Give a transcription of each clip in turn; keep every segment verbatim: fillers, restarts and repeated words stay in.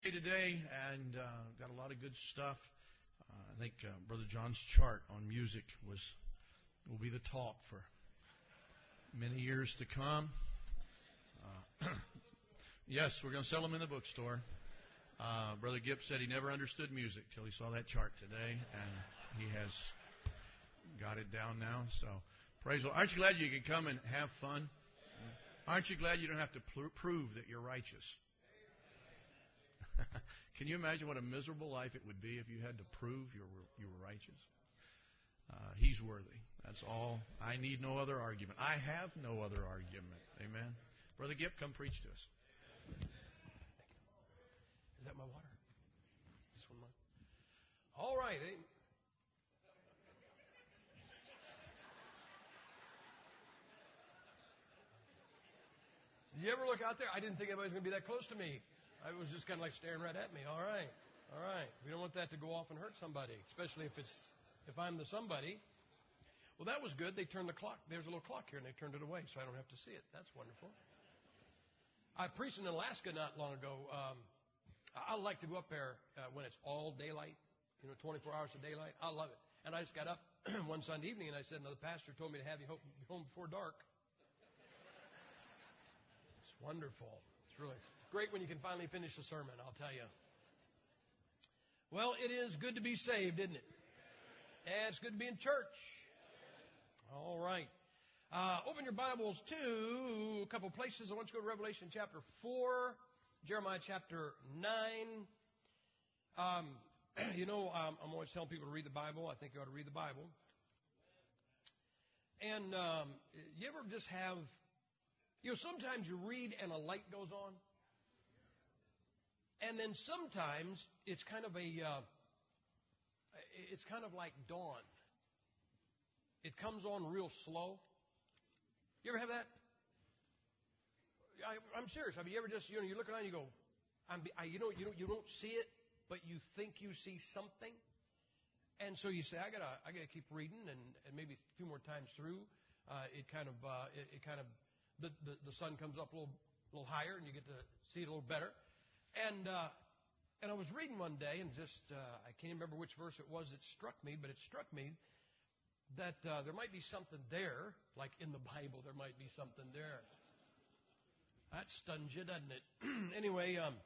Today, and uh, got a lot of good stuff. Uh, I think uh, Brother John's chart on music was will be the talk for many years to come. Uh, yes, we're going to sell them in the bookstore. Uh, Brother Gibb said he never understood music till he saw that chart today, and he has got it down now. So, praise the Lord. Aren't you glad you can come and have fun? Aren't you glad you don't have to pl- prove that you're righteous? Can you imagine what a miserable life it would be if you had to prove you were, you were righteous? Uh, he's worthy. That's all. I need no other argument. I have no other argument. Amen. Brother Gibb, come preach to us. Is that my water? Is this one mine? All right. Eh? Did you ever look out there? I didn't think anybody was going to be that close to me. I was just kind of like staring right at me. All right. All right. We don't want that to go off and hurt somebody, especially if it's if I'm the somebody. Well, that was good. They turned the clock. There's a little clock here, and they turned it away, so I don't have to see it. That's wonderful. I preached in Alaska not long ago. Um, I like to go up there uh, when it's all daylight, you know, twenty-four hours of daylight. I love it. And I just got up one Sunday evening, and I said, "Another pastor told me to have you home before dark." It's wonderful. It's really great when you can finally finish a sermon, I'll tell you. Well, it is good to be saved, isn't it? And it's good to be in church. All right. Uh, open your Bibles to a couple places. I want you to go to Revelation chapter four, Jeremiah chapter nine. Um, you know, um, I'm always telling people to read the Bible. I think you ought to read the Bible. And um, you ever just have, you know, sometimes you read and a light goes on. And then sometimes it's kind of a, uh, it's kind of like dawn. It comes on real slow. You ever have that? I, I'm serious. I mean, you ever just, you know, you look around and you go, I'm, I, you know, you don't, you don't see it, but you think you see something. And so you say, I gotta, I gotta keep reading, and, and maybe a few more times through, uh, it kind of, uh, it, it kind of, the, the, the sun comes up a little, little higher, and you get to see it a little better. And uh, and I was reading one day, and just uh, I can't remember which verse it was that struck me, but it struck me that uh, there might be something there, like in the Bible, there might be something there. That stuns you, doesn't it? Anyway, um,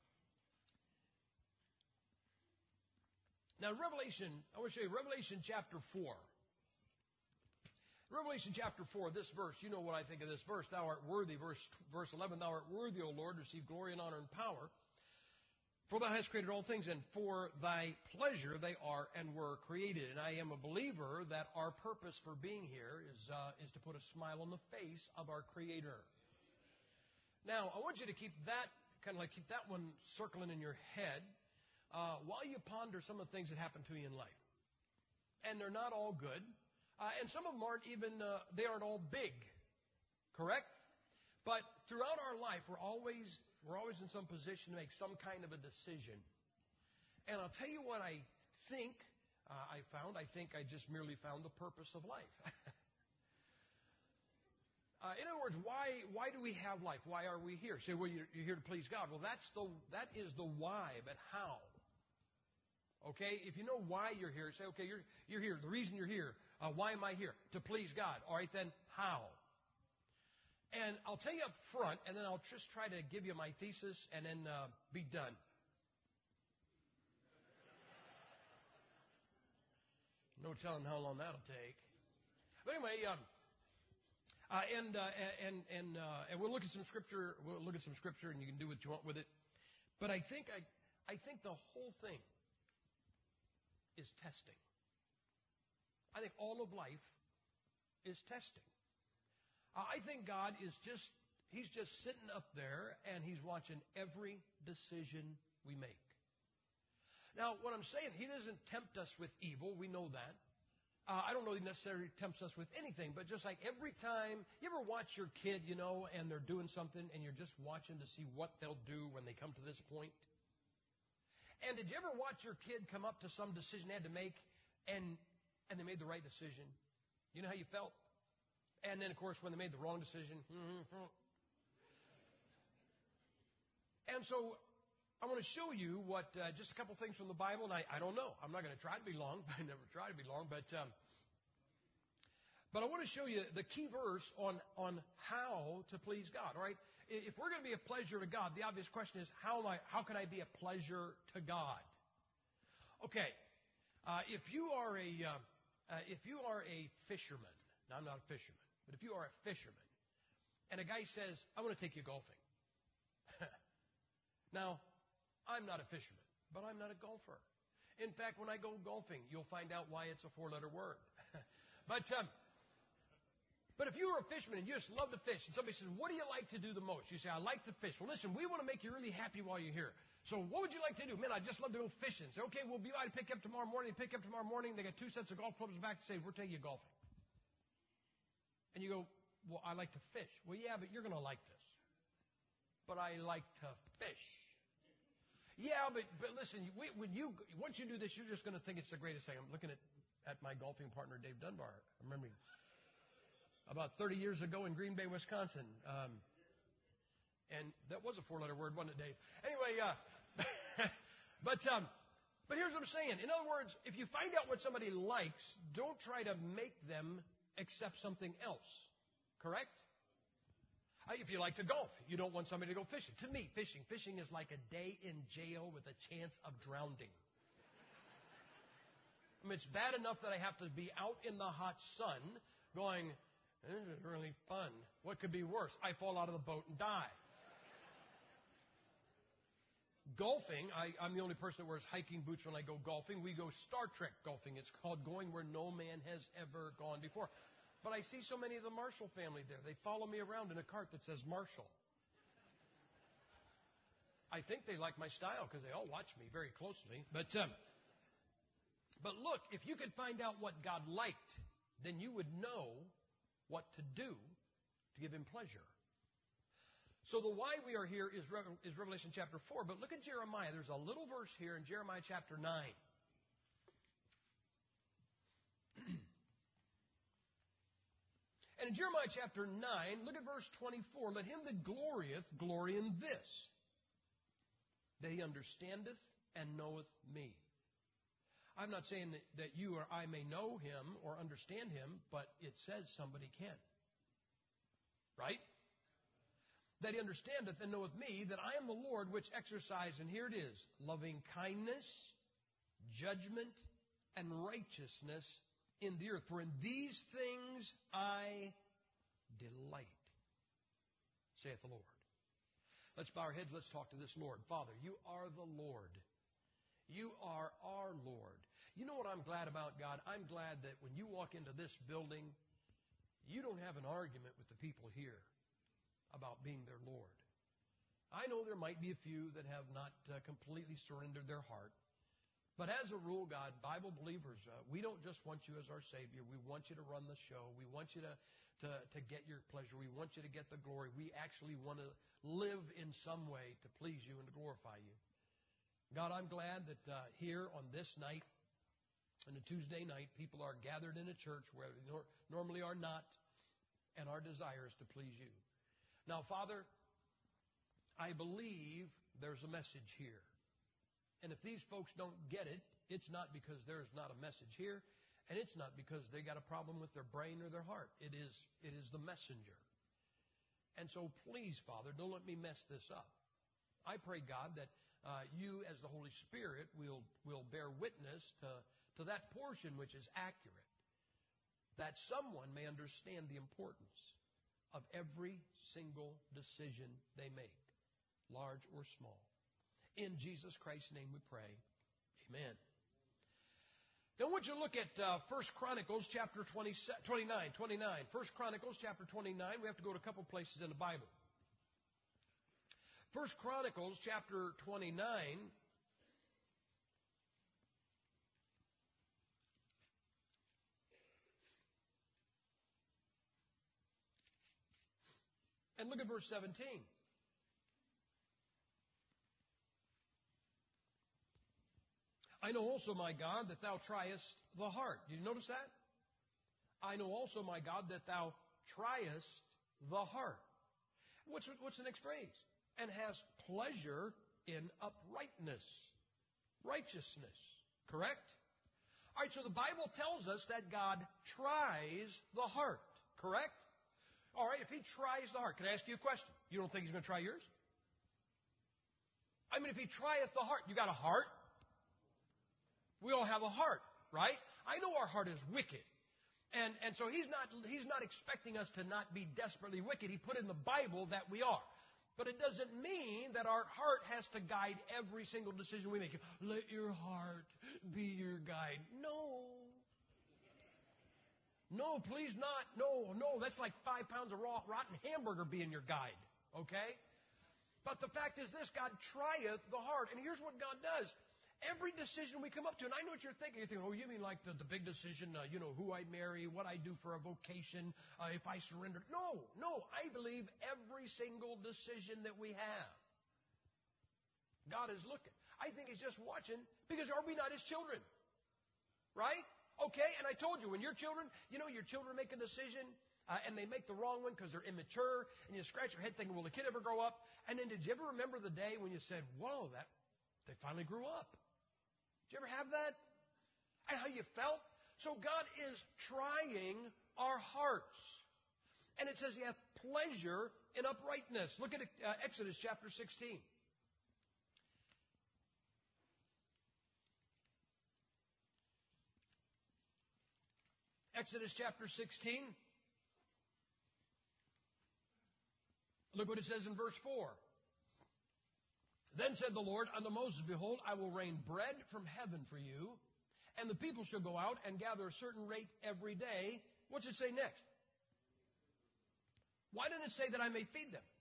now Revelation, I want to show you Revelation chapter four. Revelation chapter four, this verse, you know what I think of this verse. Thou art worthy, verse verse eleven, thou art worthy, O Lord, to receive glory and honor and power. For thou hast created all things, and for thy pleasure they are and were created. And I am a believer that our purpose for being here is uh, is to put a smile on the face of our Creator. Now, I want you to keep that, kind of like keep that one circling in your head uh, while you ponder some of the things that happen to you in life. And they're not all good. Uh, and some of them aren't even, uh, they aren't all big, correct? But throughout our life, we're always, we're always in some position to make some kind of a decision. And I'll tell you what I think uh, I found. I think I just merely found the purpose of life. uh, in other words, why, why do we have life? Why are we here? You say, well, you're, you're here to please God. Well, that's the, that is the why, but how? Okay, if you know why you're here, say, okay, you're, you're here. The reason you're here, uh, why am I here? To please God. All right, then, how? And I'll tell you up front, and then I'll just try to give you my thesis and then uh, be done. No telling how long that'll take. But anyway, um, uh, and, uh, and, and, uh, and we'll look at some scripture, we'll look at some scripture, and you can do what you want with it. But I think, I, I think the whole thing is testing. I think all of life is testing. Uh, I think God is just, He's just sitting up there and He's watching every decision we make. Now, what I'm saying, He doesn't tempt us with evil. We know that. Uh, I don't know He necessarily tempts us with anything, but just like every time, you ever watch your kid, you know, and they're doing something and you're just watching to see what they'll do when they come to this point? And did you ever watch your kid come up to some decision they had to make, and and they made the right decision? You know how you felt? And then, of course, when they made the wrong decision. And so I want to show you what, uh, just a couple things from the Bible, and I, I don't know. I'm not going to try to be long. I never try to be long, but um, but I want to show you the key verse on, on how to please God, all right? If we're going to be a pleasure to God, the obvious question is, how am I, how can I be a pleasure to God? Okay, uh, if you are a, uh, uh, if you are a fisherman, now I'm not a fisherman, but if you are a fisherman, and a guy says, I want to take you golfing. Now, I'm not a fisherman, but I'm not a golfer. In fact, when I go golfing, you'll find out why it's a four-letter word. but um, but if you were a fisherman and you just love to fish, and somebody says, what do you like to do the most? You say, I like to fish. Well, listen, we want to make you really happy while you're here. So what would you like to do? Man, I'd just love to go fishing. Say, okay, we'll be by to pick up tomorrow morning. Pick up tomorrow morning. They got two sets of golf clubs back to say, we're taking you golfing. And you go, well, I like to fish. Well, yeah, but you're going to like this. But I like to fish. Yeah, but but listen, we, when you once you do this, you're just going to think it's the greatest thing. I'm looking at, at my golfing partner, Dave Dunbar. I remember about thirty years ago in Green Bay, Wisconsin. Um, and that was a four-letter word, wasn't it, Dave? Anyway, uh, but um, but here's what I'm saying. In other words, if you find out what somebody likes, don't try to make them accept something else. Correct? If you like to golf, you don't want somebody to go fishing. To me, fishing, fishing is like a day in jail with a chance of drowning. I mean, it's bad enough that I have to be out in the hot sun going, this is really fun. What could be worse? I fall out of the boat and die. Golfing, I, I'm the only person that wears hiking boots when I go golfing. We go Star Trek golfing. It's called going where no man has ever gone before. But I see so many of the Marshall family there. They follow me around in a cart that says Marshall. I think they like my style because they all watch me very closely. But um, but look, if you could find out what God liked, then you would know what to do to give him pleasure. So the why we are here is, is Revelation chapter four. But look at Jeremiah. There's a little verse here in Jeremiah chapter nine. And in Jeremiah chapter nine, look at verse twenty-four. Let him that glorieth glory in this, that he understandeth and knoweth me. I'm not saying that, that you or I may know him or understand him, but it says somebody can. Right? That he understandeth and knoweth me, that I am the Lord which exercise, and here it is, loving kindness, judgment, and righteousness in the earth. For in these things I delight, saith the Lord. Let's bow our heads. Let's talk to this Lord. Father, you are the Lord. You are our Lord. You know what I'm glad about, God? I'm glad that when you walk into this building, you don't have an argument with the people here about being their Lord. I know there might be a few that have not uh, completely surrendered their heart. But as a rule, God, Bible believers, uh, we don't just want you as our Savior. We want you to run the show. We want you to, to, to get your pleasure. We want you to get the glory. We actually want to live in some way to please you and to glorify you. God, I'm glad that uh, here on this night, on a Tuesday night, people are gathered in a church where they nor- normally are not, and our desire is to please you. Now, Father, I believe there's a message here. And if these folks don't get it, it's not because there's not a message here, and it's not because they got a problem with their brain or their heart. It is, it is the messenger. And so please, Father, don't let me mess this up. I pray, God, that uh, you as the Holy Spirit will, will bear witness to, to that portion which is accurate, that someone may understand the importance of every single decision they make, large or small. In Jesus Christ's name we pray. Amen. Now I want you to look at uh, First Chronicles chapter twenty-nine, twenty-nine. First Chronicles chapter twenty-nine. We have to go to a couple places in the Bible. First Chronicles chapter twenty-nine. And look at verse seventeen. I know also, my God, that thou triest the heart. Did you notice that? I know also, my God, that thou triest the heart. What's, what's the next phrase? And hast pleasure in uprightness, righteousness. Correct? All right, so the Bible tells us that God tries the heart. Correct? All right, if He tries the heart, can I ask you a question? You don't think He's going to try yours? I mean, if He trieth the heart, you got a heart? We all have a heart, right? I know our heart is wicked. And, and so he's not, he's not expecting us to not be desperately wicked. He put in the Bible that we are. But it doesn't mean that our heart has to guide every single decision we make. Let your heart be your guide. No. No, please not. No, no, that's like five pounds of raw, rotten hamburger being your guide. Okay? But the fact is this, God trieth the heart. And here's what God does. Every decision we come up to, and I know what you're thinking. You're thinking, oh, you mean like the, the big decision, uh, you know, who I marry, what I do for a vocation, uh, if I surrender. No, no, I believe every single decision that we have, God is looking. I think He's just watching because are we not His children? Right? Okay, and I told you, when your children, you know, your children make a decision, uh, and they make the wrong one because they're immature, and you scratch your head thinking, will the kid ever grow up? And then did you ever remember the day when you said, whoa, that they finally grew up? Did you ever have that? And how you felt? So God is trying our hearts. And it says He hath pleasure in uprightness. Look at uh, Exodus chapter sixteen. Exodus chapter sixteen. Look what it says in verse four. Then said the Lord unto Moses, behold, I will rain bread from heaven for you, and the people shall go out and gather a certain rate every day. What's it say next? Why didn't it say that I may feed them?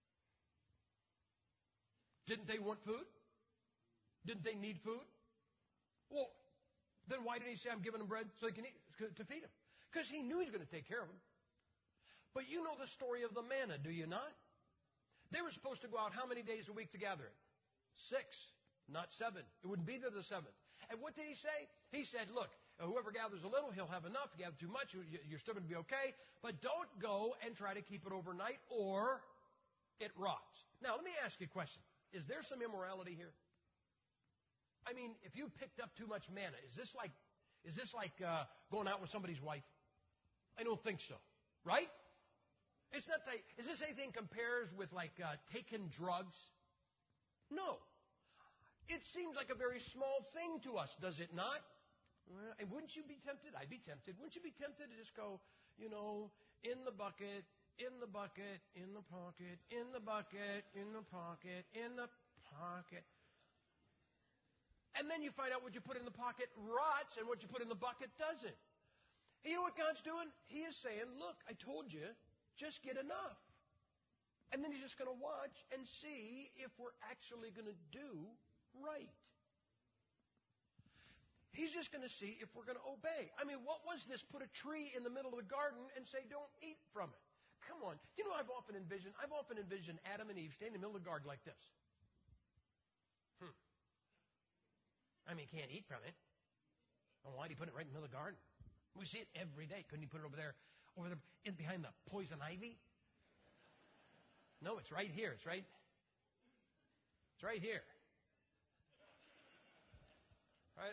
Didn't they want food? Didn't they need food? Well, then why didn't He say I'm giving them bread so they can eat, to feed them? Because He knew He was going to take care of them. But you know the story of the manna, do you not? They were supposed to go out how many days a week to gather it? Six, not seven. It wouldn't be there the seventh. And what did He say? He said, look, whoever gathers a little, he'll have enough. If you gather too much, you're still going to be okay. But don't go and try to keep it overnight or it rots. Now, let me ask you a question. Is there some immorality here? I mean, if you picked up too much manna, is this like, is this like uh, going out with somebody's wife? I don't think so. Right? It's not that, is this anything compares with like uh, taking drugs? No. It seems like a very small thing to us, does it not? Well, and wouldn't you be tempted? I'd be tempted. Wouldn't you be tempted to just go, you know, in the bucket, in the bucket, in the pocket, in the bucket, in the pocket, in the pocket. And then you find out what you put in the pocket rots and what you put in the bucket doesn't. And you know what God's doing? He is saying, look, I told you, just get enough. And then He's just going to watch and see if we're actually going to do right. He's just going to see if we're going to obey. I mean, what was this? Put a tree in the middle of the garden and say, don't eat from it. Come on. You know, I've often envisioned, I've often envisioned Adam and Eve standing in the middle of the garden like this. Hmm. I mean, can't eat from it. And why did He put it right in the middle of the garden? We see it every day. Couldn't He put it over there, over there, in behind the poison ivy? No, it's right here. It's right. It's right here. Right?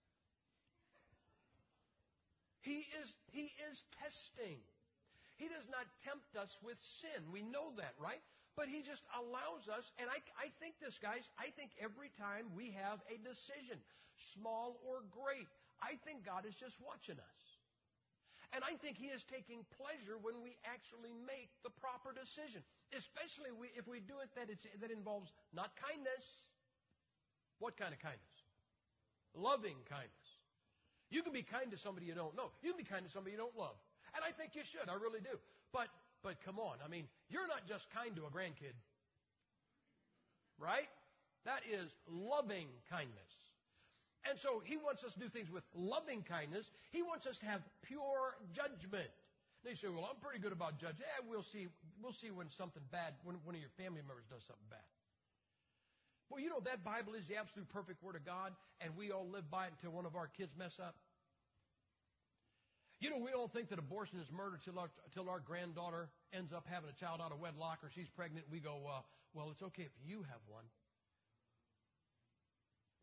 He is, he is testing. He does not tempt us with sin. We know that, right? But He just allows us, and I, I think this, guys, I think every time we have a decision, small or great, I think God is just watching us. And I think He is taking pleasure when we actually make the proper decision, especially if we do it that, it's, that involves not kindness. What kind of kindness? Loving kindness. You can be kind to somebody you don't know. You can be kind to somebody you don't love. And I think you should. I really do. But but come on. I mean, you're not just kind to a grandkid. Right? That is loving kindness. And so He wants us to do things with loving kindness. He wants us to have pure judgment. They say, well, I'm pretty good about judging. Yeah, we'll see. We'll see when something bad, when one of your family members does something bad. Well, you know, that Bible is the absolute perfect Word of God, and we all live by it until one of our kids mess up. You know, we all think that abortion is murder till our, till our granddaughter ends up having a child out of wedlock or she's pregnant. We go, uh, well, it's okay if you have one.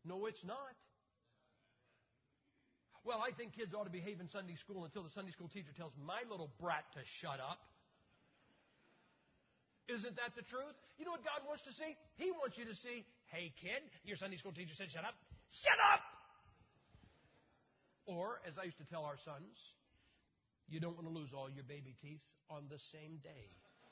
No, it's not. Well, I think kids ought to behave in Sunday school until the Sunday school teacher tells my little brat to shut up. Isn't that the truth? You know what God wants to see? He wants you to see, hey, kid, your Sunday school teacher said shut up. Shut up! Or, as I used to tell our sons, you don't want to lose all your baby teeth on the same day.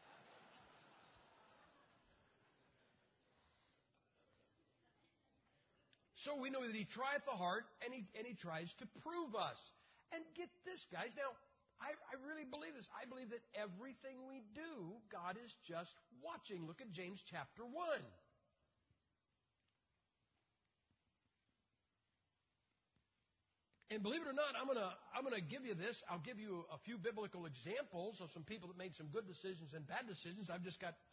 So we know that he trieth the heart, and he, and he tries to prove us. And get this, guys. Now, I, I really believe this. I believe that everything we do, God is just watching. Look at James chapter one. And believe it or not, I'm gonna I'm gonna give you this. I'll give you a few biblical examples of some people that made some good decisions and bad decisions. I've just got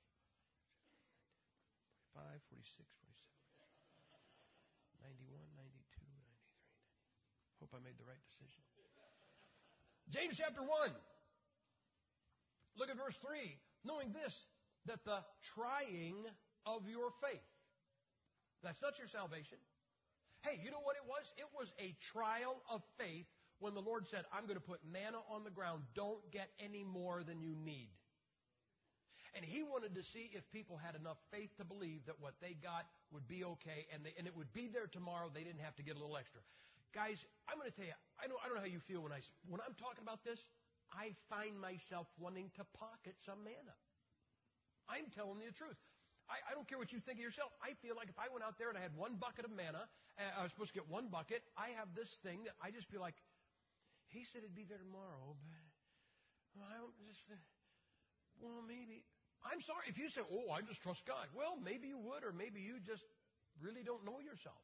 forty-five, forty-six, forty-seven, ninety-one, ninety-two, ninety-three. Hope I made the right decision. James chapter one. Look at verse three. Knowing this, that the trying of your faith. That's not your salvation. Hey, you know what it was? It was a trial of faith when the Lord said, I'm going to put manna on the ground. Don't get any more than you need. And he wanted to see if people had enough faith to believe that what they got would be okay and, they, and it would be there tomorrow. They didn't have to get a little extra. Guys, I'm going to tell you, I don't, I don't know how you feel when, I, when I'm talking about this. I find myself wanting to pocket some manna. I'm telling you the truth. I, I don't care what you think of yourself. I feel like if I went out there and I had one bucket of manna, and I was supposed to get one bucket, I have this thing that I just feel like, he said it'd be there tomorrow, but well, I don't just, well, maybe. I'm sorry if you say, oh, I just trust God. Well, maybe you would, or maybe you just really don't know yourself.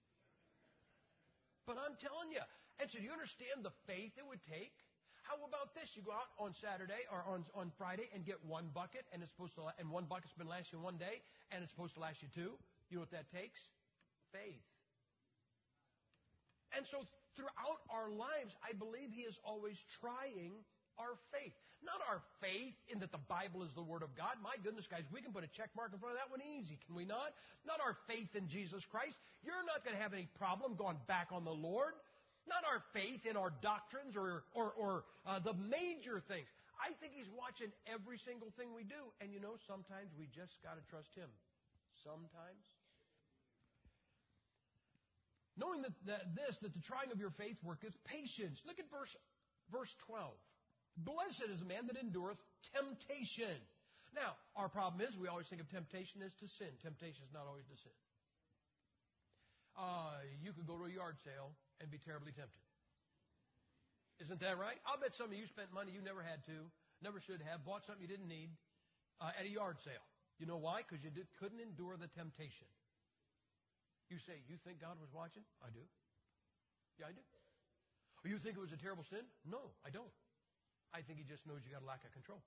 But I'm telling you, and so do you understand the faith it would take? How about this? You go out on Saturday or on, on Friday and get one bucket, and it's supposed to, and one bucket's been last you one day, and it's supposed to last you two. You know what that takes? Faith. And so throughout our lives, I believe he is always trying our faith. Not our faith in that the Bible is the Word of God. My goodness, guys, we can put a check mark in front of that one easy, can we not? Not our faith in Jesus Christ. You're not going to have any problem going back on the Lord. Not our faith in our doctrines or, or, or uh, the major things. I think he's watching every single thing we do. And you know, sometimes we just got to trust him. Sometimes. Knowing that, that this, that the trying of your faith worketh patience. Look at verse, verse twelve. Blessed is the man that endureth temptation. Now, our problem is we always think of temptation as to sin. Temptation is not always to sin. Uh, you could go to a yard sale and be terribly tempted. Isn't that right? I'll bet some of you spent money you never had to, never should have, bought something you didn't need uh, at a yard sale. You know why? Because you did, couldn't endure the temptation. You say, you think God was watching? I do. Yeah, I do. Or you think it was a terrible sin? No, I don't. I think he just knows you got a lack of control.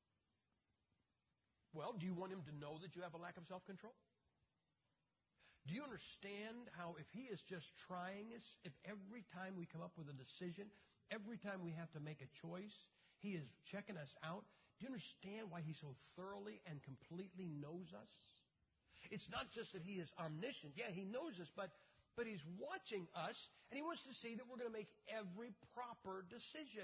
Well, do you want him to know that you have a lack of self-control? Do you understand how if he is just trying us, if every time we come up with a decision, every time we have to make a choice, he is checking us out? Do you understand why he so thoroughly and completely knows us? It's not just that he is omniscient. Yeah, he knows us, but, but he's watching us, and he wants to see that we're going to make every proper decision.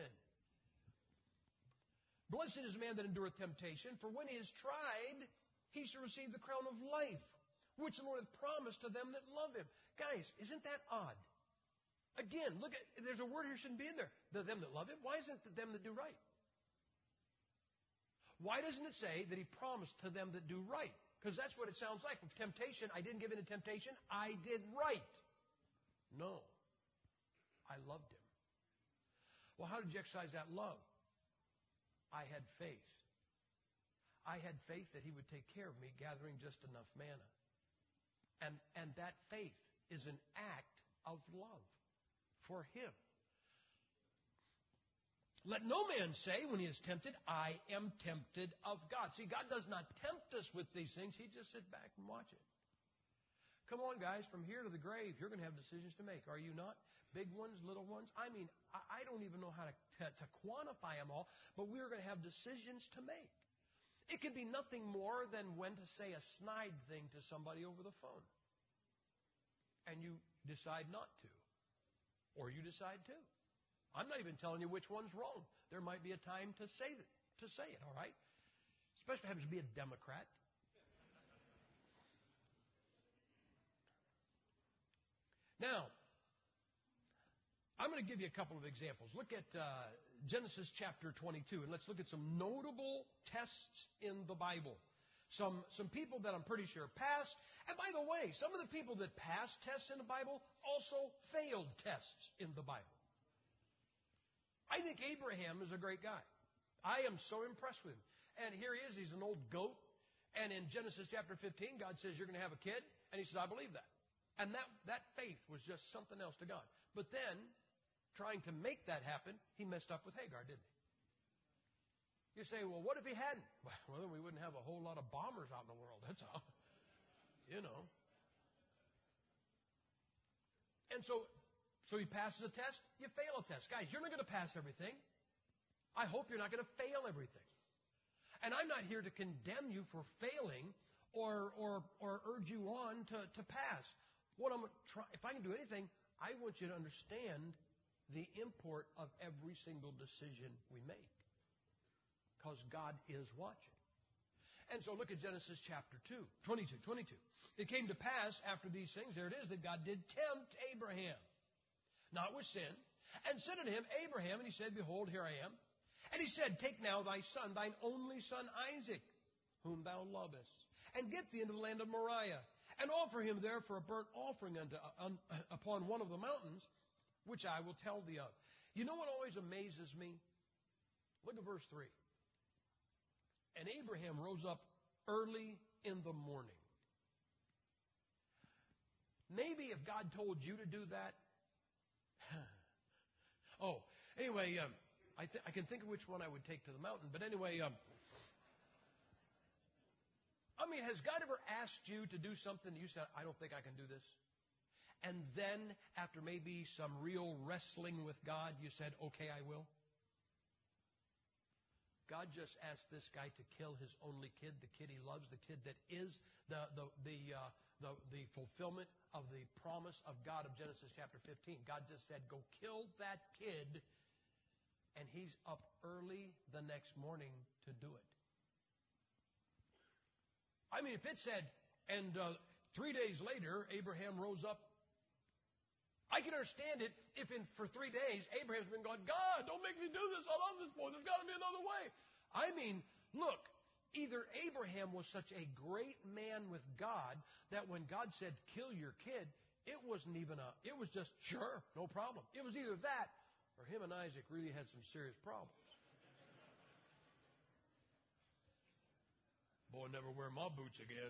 Blessed is the man that endureth temptation, for when he is tried, he shall receive the crown of life, which the Lord hath promised to them that love him. Guys, isn't that odd? Again, look at, there's a word here shouldn't be in there. The them that love him. Why isn't it them that do right? Why doesn't it say that he promised to them that do right? Because that's what it sounds like. With temptation, I didn't give in to temptation. I did right. No. I loved him. Well, how did you exercise that love? I had faith. I had faith that he would take care of me, gathering just enough manna. And, and that faith is an act of love for him. Let no man say when he is tempted, I am tempted of God. See, God does not tempt us with these things. He just sits back and watch it. Come on, guys, from here to the grave, you're going to have decisions to make. Are you not? Big ones, little ones. I mean, I don't even know how to, to, to quantify them all, but we're going to have decisions to make. It could be nothing more than when to say a snide thing to somebody over the phone. and you decide not to. Or you decide to. I'm not even telling you which one's wrong. There might be a time to say that, to say it, all right? Especially if it happens to be a Democrat. Now, I'm going to give you a couple of examples. Look at uh, Genesis chapter twenty-two, and let's look at some notable tests in the Bible. Some, some people that I'm pretty sure passed. And by the way, some of the people that passed tests in the Bible also failed tests in the Bible. I think Abraham is a great guy. I am so impressed with him. And here he is. He's an old goat. And in Genesis chapter fifteen, God says, you're going to have a kid. And he says, I believe that. And that, that faith was just something else to God. But then, trying to make that happen, he messed up with Hagar, didn't he? You say, well, what if he hadn't? Well, then we wouldn't have a whole lot of bombers out in the world. That's all. You know. And so, so he passes a test, you fail a test. Guys, you're not going to pass everything. I hope you're not going to fail everything. And I'm not here to condemn you for failing or or, or urge you on to, to pass. What I'm try, if I can do anything, I want you to understand the import of every single decision we make. Because God is watching. And so look at Genesis chapter two, twenty-two, twenty-two. It came to pass after these things, there it is, that God did tempt Abraham, not with sin, and said unto him, Abraham, and he said, behold, here I am. And he said, take now thy son, thine only son Isaac, whom thou lovest, and get thee into the land of Moriah, and offer him there for a burnt offering unto, un, upon one of the mountains, which I will tell thee of. You know what always amazes me? Look at verse three. And Abraham rose up early in the morning. Maybe if God told you to do that. oh, anyway, um, I, th- I can think of which one I would take to the mountain. But anyway, um, I mean, has God ever asked you to do something and you said, I don't think I can do this? And then, after maybe some real wrestling with God, you said, okay, I will? God just asked this guy to kill his only kid, the kid he loves, the kid that is the the the uh, the, the fulfillment of the promise of God of Genesis chapter fifteen. God just said, go kill that kid, and he's up early the next morning to do it. I mean, if it said, and uh, three days later, Abraham rose up, I can understand it if in for three days Abraham's been going, God, don't make me do this. I love this boy. There's got to be another way. I mean, look, either Abraham was such a great man with God that when God said, kill your kid, it wasn't even a, it was just, sure, no problem. It was either that or him and Isaac really had some serious problems. Boy, never wear my boots again.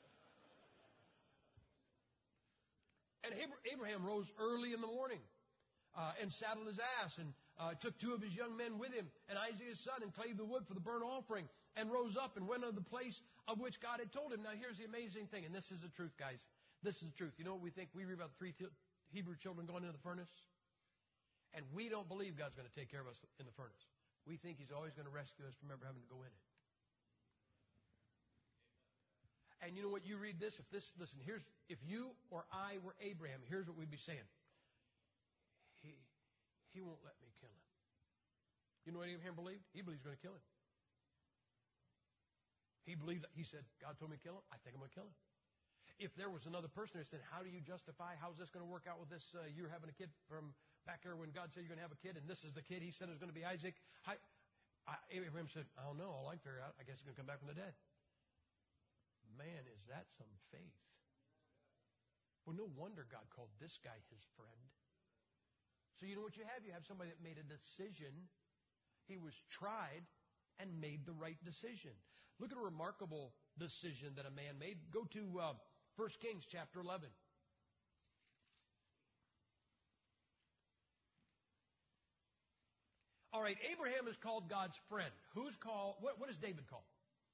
And Abraham rose early in the morning uh, and saddled his ass and uh, took two of his young men with him and Isaac his son and clave the wood for the burnt offering and rose up and went unto the place of which God had told him. Now, here's the amazing thing, and this is the truth, guys. This is the truth. You know what we think? We read about the three t- Hebrew children going into the furnace, and we don't believe God's going to take care of us in the furnace. We think he's always going to rescue us from ever having to go in it. And you know what? You read this. If this, listen, here's, if you or I were Abraham, here's what we'd be saying. He, he won't let me kill him. You know what Abraham believed? He believed he's going to kill him. He believed that. He said, God told me to kill him. I think I'm going to kill him. If there was another person who said, how do you justify, how's this going to work out with this? Uh, you're having a kid from back there when God said you're going to have a kid, and this is the kid he said is going to be Isaac. I, I, Abraham said, I don't know. All I can figure out, I guess he's going to come back from the dead. Man, is that some faith? Well, no wonder God called this guy his friend. So you know what you have? You have somebody that made a decision. He was tried and made the right decision. Look at a remarkable decision that a man made. Go to uh, First Kings chapter eleven. All right, Abraham is called God's friend. Who's called? What, what is David called?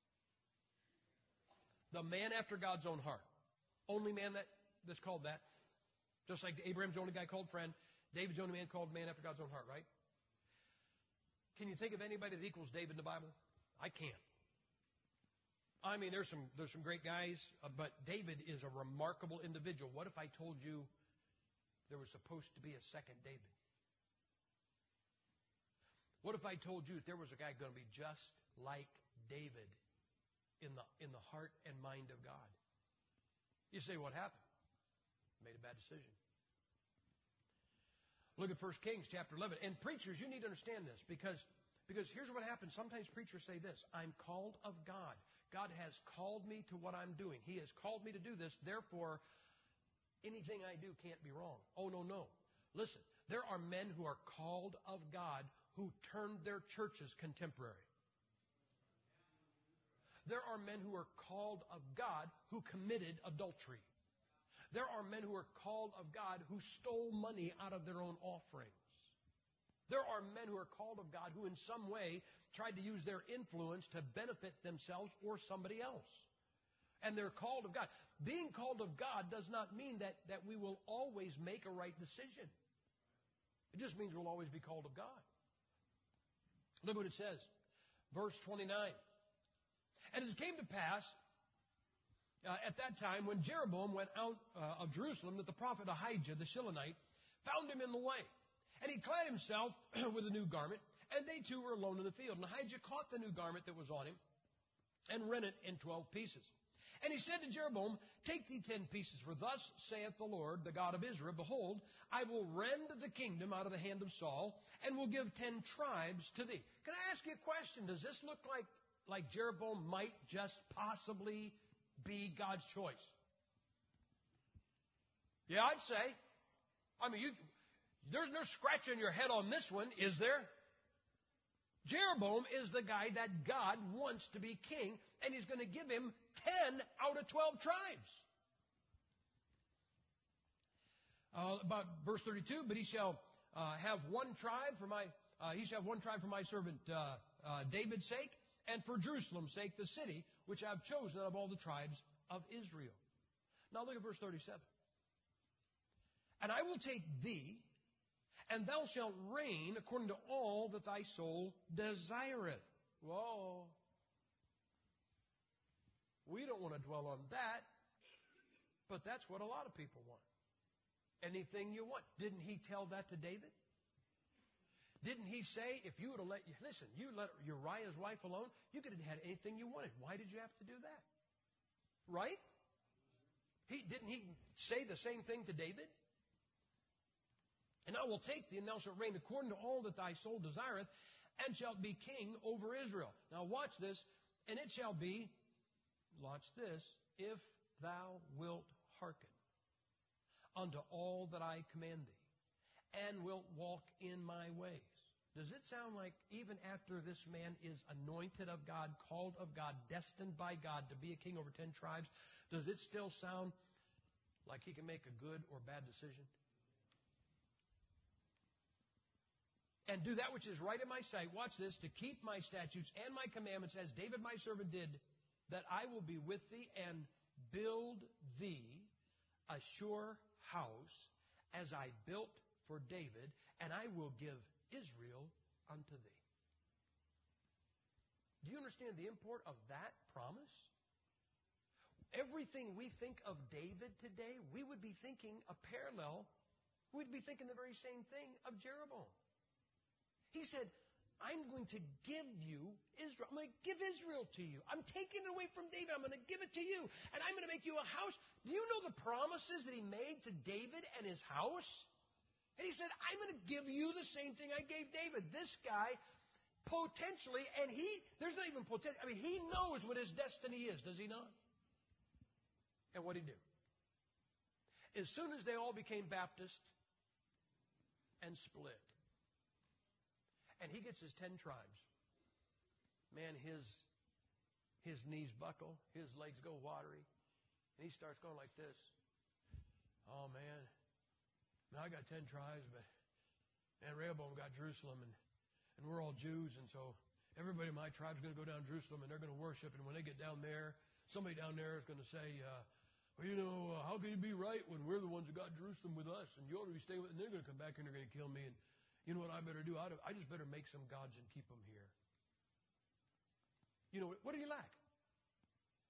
The man after God's own heart. Only man that, that's called that. Just like Abraham's the only guy called friend. David's the only man called man after God's own heart, right? Can you think of anybody that equals David in the Bible? I can't. I mean, there's some there's some great guys, uh, but David is a remarkable individual. What if I told you there was supposed to be a second David? What if I told you that there was a guy going to be just like David in the in the heart and mind of God? You say, what happened? Made a bad decision. Look at First Kings chapter eleven. And preachers, you need to understand this, because, because here's what happens. Sometimes preachers say this: I'm called of God. God has called me to what I'm doing. He has called me to do this. Therefore, anything I do can't be wrong. Oh, no, no. Listen, there are men who are called of God who turned their churches contemporary. There are men who are called of God who committed adultery. There are men who are called of God who stole money out of their own offerings. There are men who are called of God who in some way tried to use their influence to benefit themselves or somebody else. And they're called of God. Being called of God does not mean that, that we will always make a right decision. It just means we'll always be called of God. Look what it says. Verse twenty-nine. And it came to pass uh, at that time when Jeroboam went out uh, of Jerusalem that the prophet Ahijah the Shilonite found him in the way. And he clad himself with a new garment, and they two were alone in the field. And Ahijah caught the new garment that was on him and rent it in twelve pieces. And he said to Jeroboam, take thee ten pieces, for thus saith the Lord, the God of Israel, behold, I will rend the kingdom out of the hand of Saul, and will give ten tribes to thee. Can I ask you a question? Does this look like, like Jeroboam might just possibly be God's choice? Yeah, I'd say. I mean, you, there's no scratching your head on this one, is there? Jeroboam is the guy that God wants to be king, and he's going to give him ten out of twelve tribes. Uh, about verse thirty-two, but he shall uh, have one tribe for my uh, he shall have one tribe for my servant uh, uh, David's sake, and for Jerusalem's sake, the city which I have chosen out of all the tribes of Israel. Now look at verse thirty-seven. And I will take thee, and thou shalt reign according to all that thy soul desireth. Whoa. We don't want to dwell on that, but that's what a lot of people want. Anything you want. Didn't he tell that to David? Didn't he say, if you would have let, listen, you let Uriah's wife alone, you could have had anything you wanted. Why did you have to do that? Right? He, didn't he say the same thing to David? And I will take thee, and thou shalt reign according to all that thy soul desireth, and shalt be king over Israel. Now watch this. And it shall be, watch this, if thou wilt hearken unto all that I command thee, and wilt walk in my ways. Does it sound like even after this man is anointed of God, called of God, destined by God to be a king over ten tribes, does it still sound like he can make a good or bad decision? And do that which is right in my sight, watch this, to keep my statutes and my commandments, as David my servant did, that I will be with thee and build thee a sure house, as I built for David, and I will give Israel unto thee. Do you understand the import of that promise? Everything we think of David today, we would be thinking a parallel. We'd be thinking the very same thing of Jeroboam. He said, I'm going to give you Israel. I'm going to give Israel to you. I'm taking it away from David. I'm going to give it to you. And I'm going to make you a house. Do you know the promises that he made to David and his house? And he said, I'm going to give you the same thing I gave David. This guy, potentially, and he, there's not even potential. I mean, he knows what his destiny is, does he not? And what did he do? As soon as they all became Baptist and split, and he gets his ten tribes, man, his, his knees buckle, his legs go watery, and he starts going like this. Oh, man. Now I got ten tribes, but man, Rehoboam got Jerusalem, and, and we're all Jews, and so everybody in my tribe is going to go down to Jerusalem, and they're going to worship, and when they get down there, somebody down there is going to say, uh, well, you know, uh, how can you be right when we're the ones who got Jerusalem with us, and you ought to be staying with, and they're going to come back and they're going to kill me, and you know what I better do? I just better make some gods and keep them here. You know, what do you lack?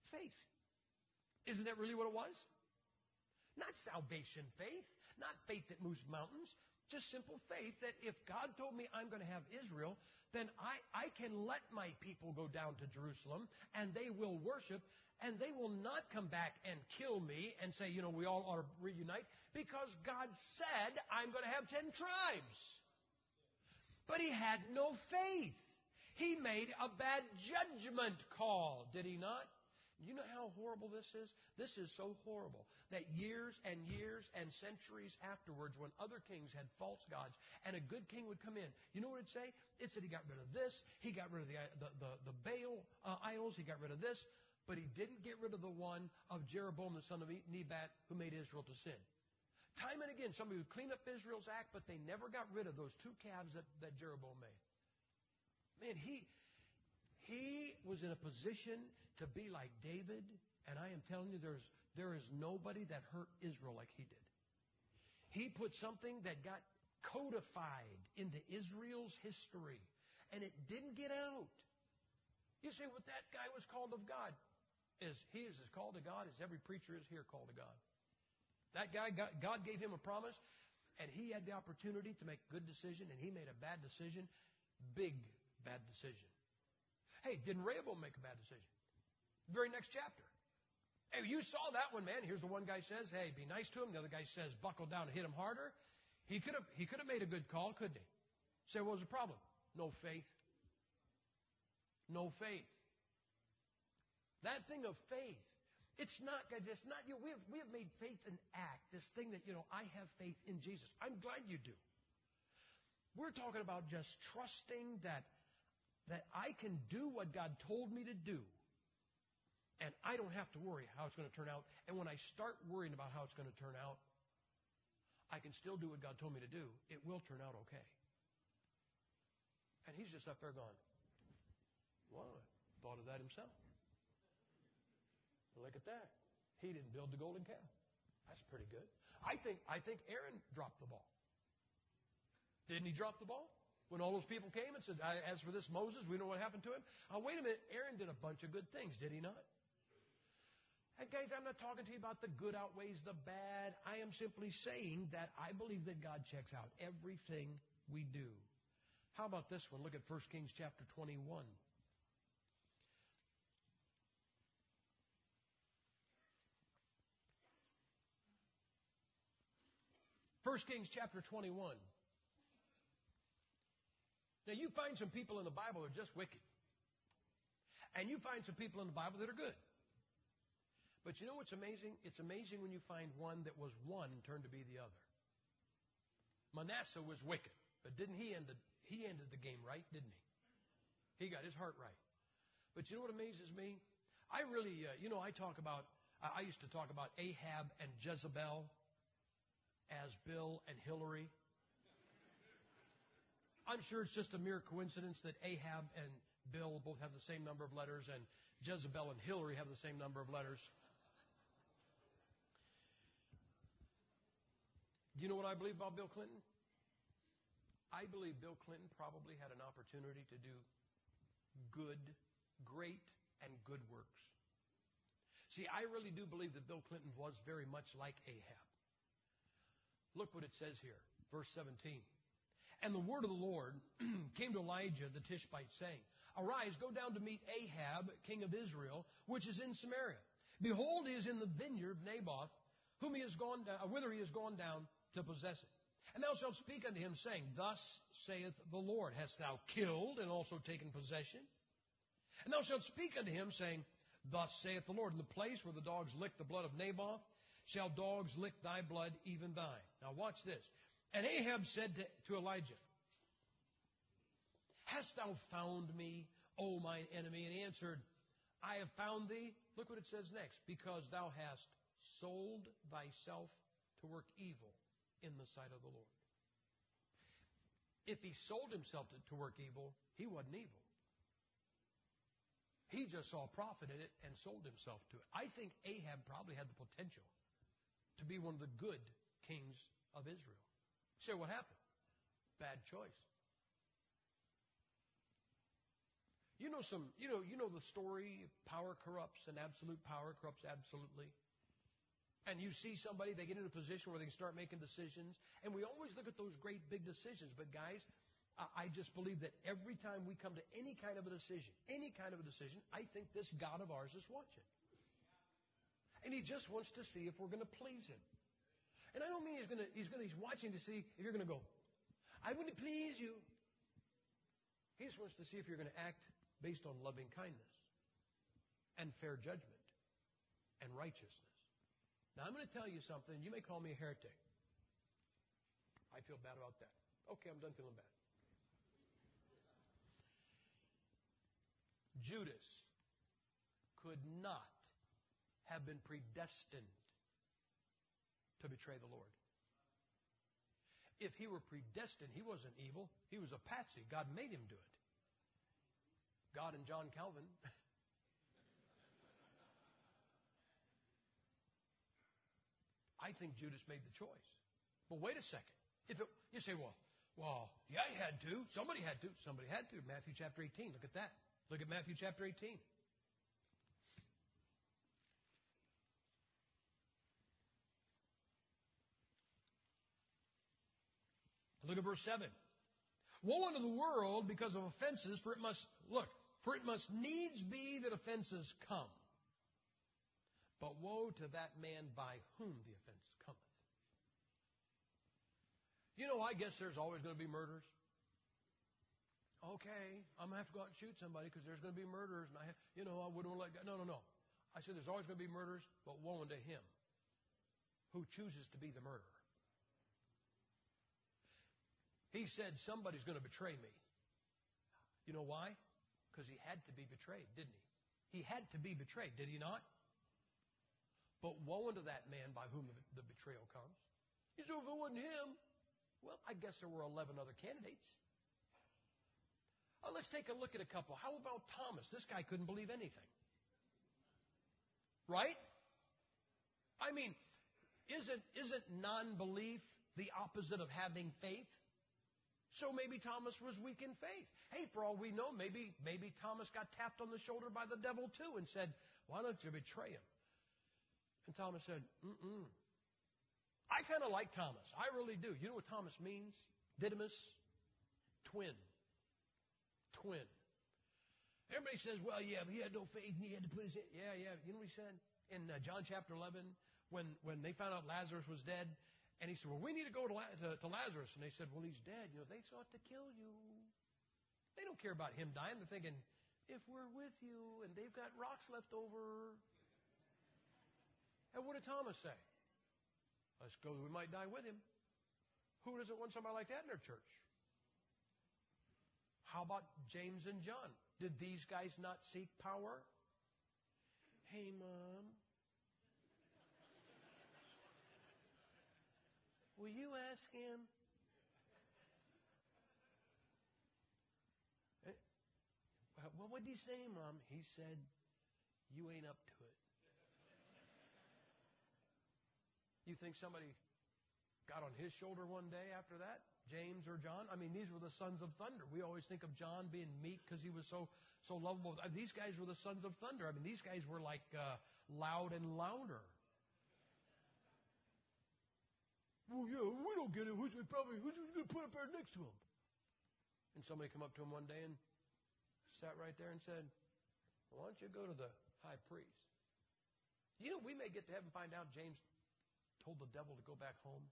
Faith. Isn't that really what it was? Not salvation faith, not faith that moves mountains, just simple faith that if God told me I'm going to have Israel, then I, I can let my people go down to Jerusalem and they will worship and they will not come back and kill me and say, you know, we all ought to reunite because God said I'm going to have ten tribes. But he had no faith. He made a bad judgment call, did he not? You know how horrible this is? This is so horrible that years and years and centuries afterwards, when other kings had false gods and a good king would come in, you know what it'd say? It said he got rid of this, he got rid of the the, the, the Baal uh, idols, he got rid of this, but he didn't get rid of the one of Jeroboam the son of Nebat who made Israel to sin. Time and again, somebody would clean up Israel's act, but they never got rid of those two calves that, that Jeroboam made. Man, he... He was in a position to be like David, and I am telling you, there's, there is nobody that hurt Israel like he did. He put something that got codified into Israel's history, and it didn't get out. You say, well, that guy was called of God. Is he is as called to God as every preacher is here called to God. That guy, God, God gave him a promise, and he had the opportunity to make a good decision, and he made a bad decision, big bad decision. Hey, didn't Rehoboam make a bad decision? Very next chapter. Hey, you saw that one, man. Here's the one guy says, hey, be nice to him. The other guy says, buckle down and hit him harder. He could have he could have made a good call, couldn't he? Say, what was the problem? No faith. No faith. That thing of faith. It's not, guys, it's not, you know, we have, we have made faith an act, this thing that, you know, I have faith in Jesus. I'm glad you do. We're talking about just trusting that that I can do what God told me to do, and I don't have to worry how it's going to turn out. And when I start worrying about how it's going to turn out, I can still do what God told me to do. It will turn out okay. And he's just up there going, well, thought of that himself. Look at that. He didn't build the golden calf. That's pretty good. I think, I think Aaron dropped the ball. Didn't he drop the ball? When all those people came and said, as for this Moses, we know what happened to him. Uh, wait a minute, Aaron did a bunch of good things, did he not? And guys, I'm not talking to you about the good outweighs the bad. I am simply saying that I believe that God checks out everything we do. How about this one? Look at First Kings chapter twenty-one. First Kings chapter twenty-one. Now, you find some people in the Bible that are just wicked. And you find some people in the Bible that are good. But you know what's amazing? It's amazing when you find one that was one and turned to be the other. Manasseh was wicked, but didn't he end the, he ended the game right, didn't he? He got his heart right. But you know what amazes me? I really, uh, you know, I talk about, I used to talk about Ahab and Jezebel as Bill and Hillary. I'm sure it's just a mere coincidence that Ahab and Bill both have the same number of letters and Jezebel and Hillary have the same number of letters. Do you know what I believe about Bill Clinton? I believe Bill Clinton probably had an opportunity to do good, great, and good works. See, I really do believe that Bill Clinton was very much like Ahab. Look what it says here, verse seventeen. And the word of the Lord came to Elijah the Tishbite, saying, Arise, go down to meet Ahab, king of Israel, which is in Samaria. Behold, he is in the vineyard of Naboth, whom he has gone down, whither he has gone down to possess it. And thou shalt speak unto him, saying, Thus saith the Lord, Hast thou killed and also taken possession? And thou shalt speak unto him, saying, Thus saith the Lord, In the place where the dogs lick the blood of Naboth, shall dogs lick thy blood, even thine. Now watch this. And Ahab said to, to Elijah, Hast thou found me, O mine enemy? And he answered, I have found thee. Look what it says next. Because thou hast sold thyself to work evil in the sight of the Lord. If he sold himself to, to work evil, he wasn't evil. He just saw profit in it and sold himself to it. I think Ahab probably had the potential to be one of the good kings of Israel. So what happened? Bad choice. You know some, you know, you know the story, power corrupts and absolute power corrupts absolutely. And you see somebody, they get in a position where they can start making decisions. And we always look at those great big decisions. But guys, I just believe that every time we come to any kind of a decision, any kind of a decision, I think this God of ours is watching. And He just wants to see if we're going to please Him. And I don't mean He's going to, He's going to, He's watching to see if you're going to go, I want to please you. He just wants to see if you're going to act based on loving kindness and fair judgment and righteousness. Now, I'm going to tell you something. You may call me a heretic. I feel bad about that. Okay, I'm done feeling bad. Judas could not have been predestined to betray the Lord. If he were predestined, he wasn't evil. He was a patsy. God made him do it. God and John Calvin. I think Judas made the choice. But wait a second. If it, you say, well, well, yeah, he had to. Somebody had to. Somebody had to. Matthew chapter eighteen. Look at that. Look at Matthew chapter eighteen. Look at verse seven. Woe unto the world because of offenses, for it must, look, for it must needs be that offenses come. But woe to that man by whom the offense cometh. You know, I guess there's always going to be murders. Okay, I'm going to have to go out and shoot somebody because there's going to be murders. And I, have, you know, I wouldn't let go. No, no, no. I said there's always going to be murders, but woe unto him who chooses to be the murderer. He said somebody's going to betray me. You know why? Because he had to be betrayed, didn't he? He had to be betrayed, did he not? But woe unto that man by whom the betrayal comes. You say, if it wasn't him, well, I guess there were eleven other candidates. Oh, let's take a look at a couple. How about Thomas? This guy couldn't believe anything. Right? I mean, isn't, isn't non-belief the opposite of having faith? So maybe Thomas was weak in faith. Hey, for all we know, maybe, maybe Thomas got tapped on the shoulder by the devil too and said, why don't you betray him? And Thomas said, mm-mm. I kind of like Thomas. I really do. You know what Thomas means? Didymus? Twin. Twin. Everybody says, well, yeah, but he had no faith and he had to put his... Yeah, yeah. You know what he said? In uh, John chapter eleven, when, when they found out Lazarus was dead, and he said, well, we need to go to, La- to, to Lazarus. And they said, well, he's dead. You know, they sought to kill you. They don't care about him dying. They're thinking, if we're with you and they've got rocks left over. And what did Thomas say? Let's go. We might die with him. Who doesn't want somebody like that in their church? How about James and John? Did these guys not seek power? Hey, Mom. Will you ask him? Well, what did he say, Mom? He said, you ain't up to it. You think somebody got on his shoulder one day after that? James or John? I mean, these were the sons of thunder. We always think of John being meek because he was so so lovable. These guys were the sons of thunder. I mean, these guys were like uh, loud and louder. Well, yeah, we don't get it. Who's probably who's going to put up there next to him? And somebody come up to him one day and sat right there and said, why don't you go to the high priest? You know, we may get to heaven and find out James told the devil to go back home.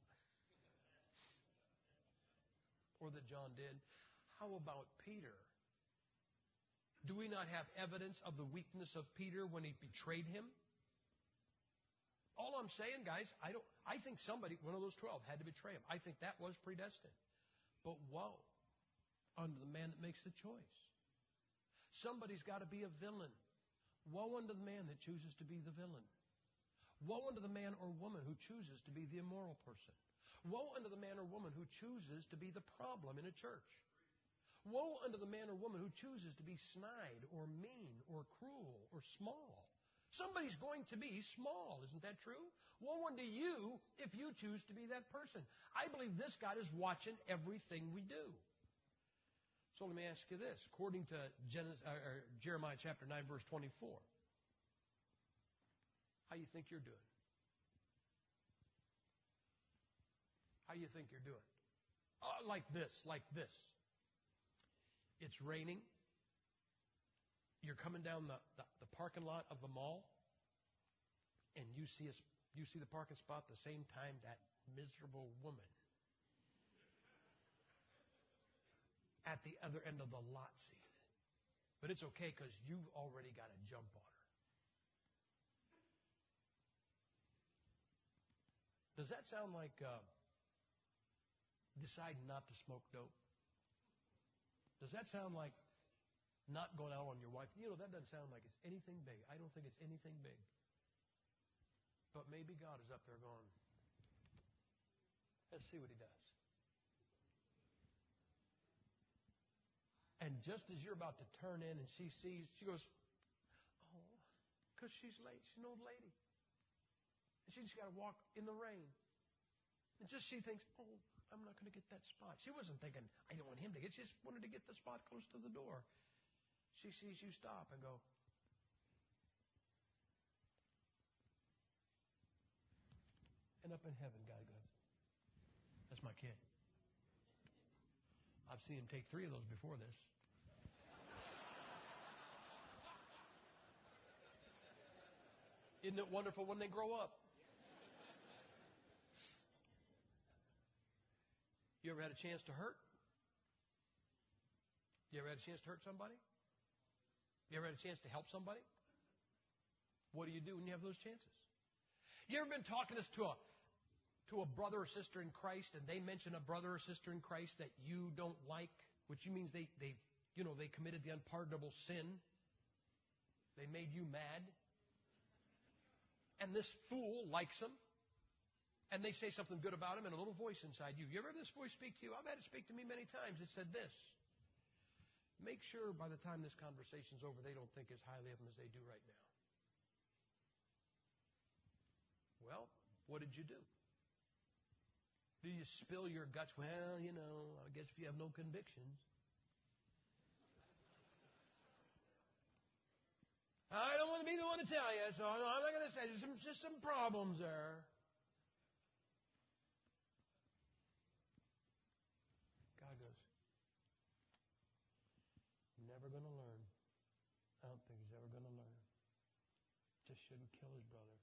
Or that John did. How about Peter? Do we not have evidence of the weakness of Peter when he betrayed him? All I'm saying, guys, I don't. I think somebody, one of those twelve, had to betray him. I think that was predestined. But woe unto the man that makes the choice. Somebody's got to be a villain. Woe unto the man that chooses to be the villain. Woe unto the man or woman who chooses to be the immoral person. Woe unto the man or woman who chooses to be the problem in a church. Woe unto the man or woman who chooses to be snide or mean or cruel or small. Somebody's going to be small, isn't that true? Woe unto you if you choose to be that person. I believe this God is watching everything we do. So let me ask you this. According to Genesis, or Jeremiah chapter nine, verse twenty-four, how you think you're doing? How you think you're doing? Uh, like this, like this. It's raining. You're coming down the, the, the parking lot of the mall, and you see a, you see the parking spot the same time that miserable woman at the other end of the lot sees it. But it's okay because you've already got a jump on her. Does that sound like uh, deciding not to smoke dope? Does that sound like not going out on your wife? You know, that doesn't sound like it's anything big. I don't think it's anything big. But maybe God is up there going, let's see what he does. And just as you're about to turn in and she sees, she goes, oh, because she's late. She's an old lady. And she just got to walk in the rain. And just she thinks, oh, I'm not going to get that spot. She wasn't thinking, I don't want him to get. She just wanted to get the spot close to the door. She sees you stop and go, and up in heaven, God goes, that's my kid. I've seen him take three of those before this. Isn't it wonderful when they grow up? You ever had a chance to hurt? You ever had a chance to hurt somebody? You ever had a chance to help somebody? What do you do when you have those chances? You ever been talking to a to a brother or sister in Christ, and they mention a brother or sister in Christ that you don't like, which means they they you know they committed the unpardonable sin. They made you mad. And this fool likes them. And they say something good about him, and a little voice inside you. You ever have this voice speak to you? I've had it speak to me many times. It said this. Make sure by the time this conversation's over, they don't think as highly of him as they do right now. Well, what did you do? Did you spill your guts? Well, you know, I guess if you have no convictions. I don't want to be the one to tell you, so I'm not going to say. There's some, just some problems there. God goes, never going to learn. I don't think he's ever going to learn. Just shouldn't kill his brother.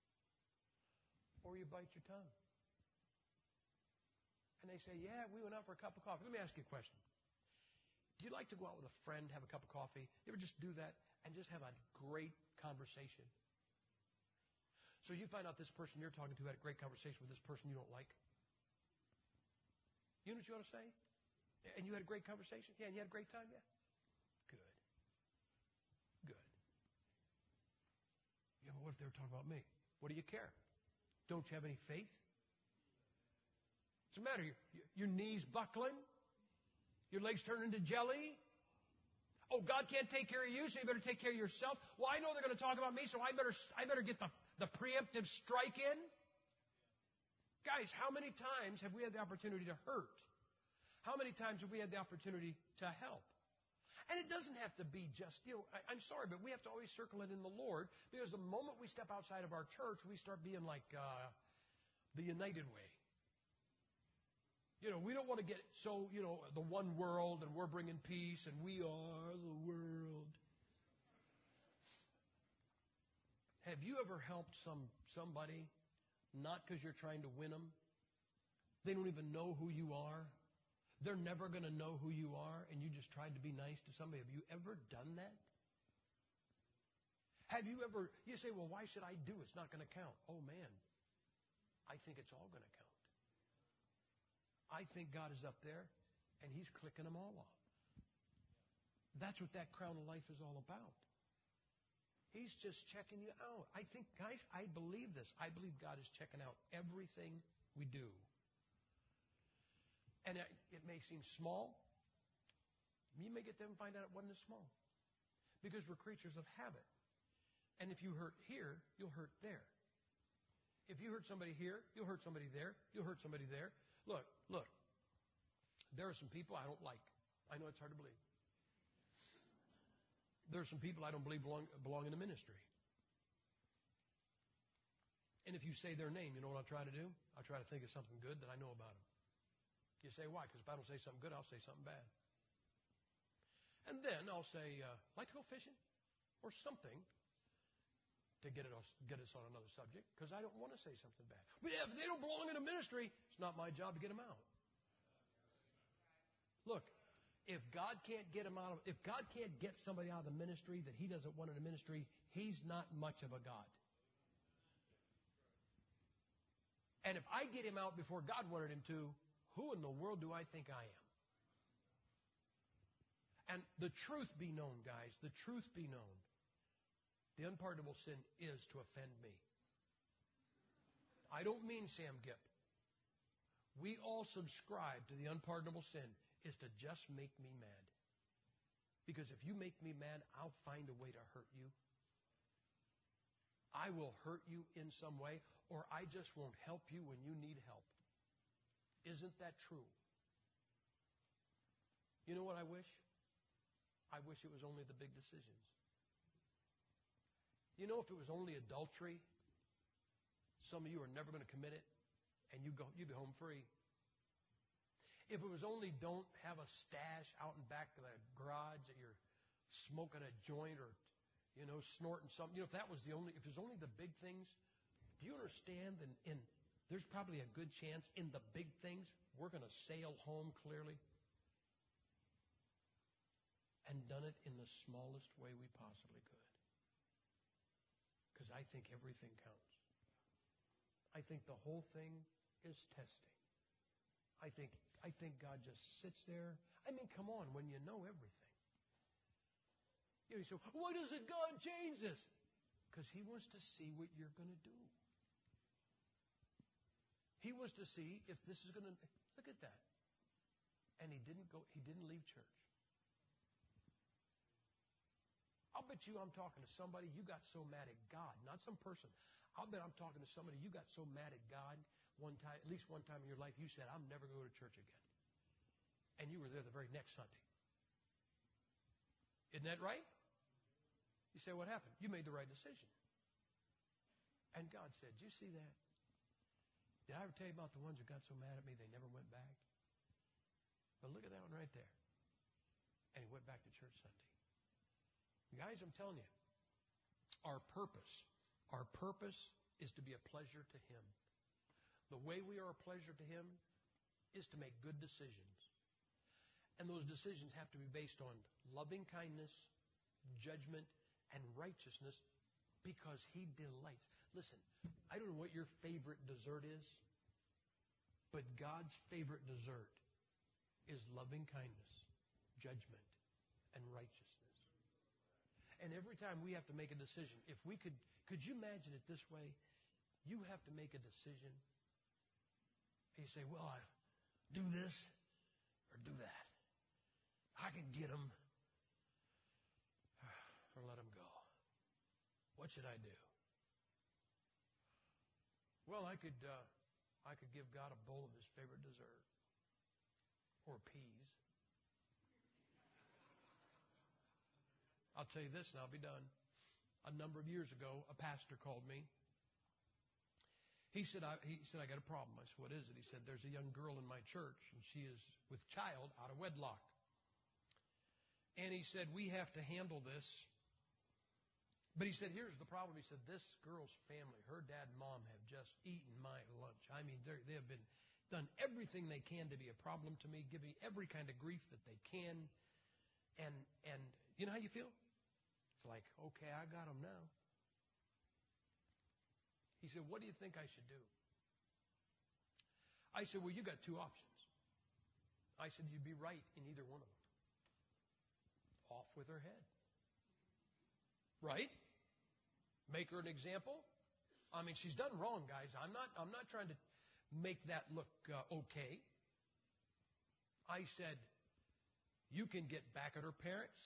Or you bite your tongue. And they say, yeah, we went out for a cup of coffee. Let me ask you a question. Do you like to go out with a friend, have a cup of coffee? You ever just do that and just have a great conversation? So you find out this person you're talking to had a great conversation with this person you don't like. You know what you ought to say? And you had a great conversation? Yeah, and you had a great time? Yeah. Good. Good. Yeah, but what if they were talking about me? What do you care? Don't you have any faith? What's the matter? Your, your knees buckling? Your legs turn into jelly? Oh, God can't take care of you, so you better take care of yourself. Well, I know they're going to talk about me, so I better I better get the, the preemptive strike in. Guys, how many times have we had the opportunity to hurt? How many times have we had the opportunity to help? And it doesn't have to be just, you know, I, I'm sorry, but we have to always circle it in the Lord, because the moment we step outside of our church, we start being like uh, the United Way. You know, we don't want to get so, you know, the one world and we're bringing peace and we are the world. Have you ever helped some somebody, not because you're trying to win them? They don't even know who you are. They're never going to know who you are, and you just tried to be nice to somebody. Have you ever done that? Have you ever, you say, well, why should I do it? It's not going to count. Oh, man, I think it's all going to count. I think God is up there, and he's clicking them all off. That's what that crown of life is all about. He's just checking you out. I think, guys, I believe this. I believe God is checking out everything we do. And it, it may seem small. You may get there and find out it wasn't as small. Because we're creatures of habit. And if you hurt here, you'll hurt there. If you hurt somebody here, you'll hurt somebody there. You'll hurt somebody there. Look, look. There are some people I don't like. I know it's hard to believe. There's some people I don't believe belong, belong in the ministry. And if you say their name, you know what I'll try to do? I'll try to think of something good that I know about them. You say, why? Because if I don't say something good, I'll say something bad. And then I'll say, uh, like to go fishing? Or something to get, it, get us on another subject, because I don't want to say something bad. But if they don't belong in a ministry, it's not my job to get them out. Look, if God can't get him out of, if God can't get somebody out of the ministry that he doesn't want in the ministry, he's not much of a God. And if I get him out before God wanted him to, who in the world do I think I am? And the truth be known, guys, the truth be known. The unpardonable sin is to offend me. I don't mean Sam Gipp. We all subscribe to the unpardonable sin is to just make me mad. Because if you make me mad, I'll find a way to hurt you. I will hurt you in some way, or I just won't help you when you need help. Isn't that true? You know what I wish? I wish it was only the big decisions. You know, if it was only adultery, some of you are never going to commit it, and you go, you'd be home free. If it was only don't have a stash out in back of the garage that you're smoking a joint or, you know, snorting something. You know, if that was the only, if there's only the big things, do you understand? And, and there's probably a good chance in the big things we're going to sail home clearly. And done it in the smallest way we possibly could. Because I think everything counts. I think the whole thing is testing. I think I think God just sits there. I mean, come on, when you know everything. You know, you say, why doesn't God change this? Because he wants to see what you're going to do. He wants to see if this is going to, look at that. And he didn't go, he didn't leave church. I'll bet you I'm talking to somebody, you got so mad at God, not some person. I'll bet I'm talking to somebody, you got so mad at God one time, at least one time in your life, you said, I'm never going to go to church again. And you were there the very next Sunday. Isn't that right? You say, what happened? You made the right decision. And God said, did you see that? Did I ever tell you about the ones who got so mad at me they never went back? But look at that one right there. And he went back to church Sunday. Guys, I'm telling you, our purpose, our purpose is to be a pleasure to him. The way we are a pleasure to him is to make good decisions. And those decisions have to be based on loving kindness, judgment, and righteousness because he delights. Listen, I don't know what your favorite dessert is, but God's favorite dessert is loving kindness, judgment, and righteousness. And every time we have to make a decision, if we could, could you imagine it this way? You have to make a decision. And you say, well, I do this or do that. I can get them or let them go. What should I do? Well, I could, uh, I could give God a bowl of his favorite dessert or peas. I'll tell you this and I'll be done. A number of years ago, a pastor called me. He said, I, he said, I got a problem. I said, what is it? He said, there's a young girl in my church, and she is with child out of wedlock. And he said, we have to handle this. But he said, here's the problem. He said, this girl's family, her dad and mom have just eaten my lunch. I mean, they have been done everything they can to be a problem to me, give me every kind of grief that they can. And, and you know how you feel? It's like, okay, I got them now. He said, what do you think I should do? I said, well, you got two options. I said, you'd be right in either one of them. Off with her head. Right? Make her an example. I mean, she's done wrong, guys. I'm not, I'm not trying to make that look uh, okay. I said, you can get back at her parents.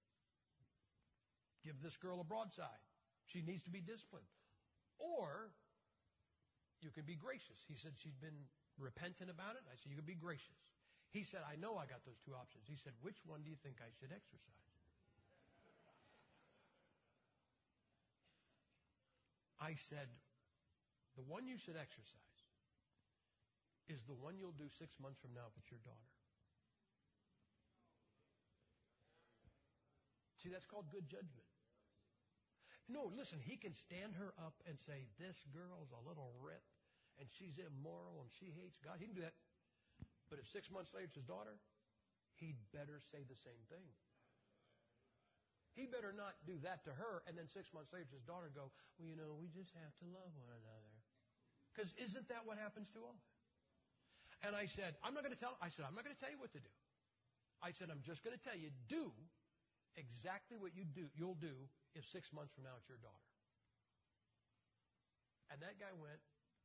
Give this girl a broadside. She needs to be disciplined. Or you can be gracious. He said she'd been repentant about it. I said, you can be gracious. He said, I know I got those two options. He said, which one do you think I should exercise? I said, the one you should exercise is the one you'll do six months from now with your daughter. See, that's called good judgment. No, listen, he can stand her up and say, this girl's a little rip, and she's immoral, and she hates God. He can do that. But if six months later it's his daughter, he'd better say the same thing. He better not do that to her, and then six months later it's his daughter go, well, you know, we just have to love one another. Because isn't that what happens too often? And I said, I'm not going to tell, I said, I'm not going to tell you what to do. I said, I'm just going to tell you, do exactly what you do, you'll do if six months from now it's your daughter. And that guy went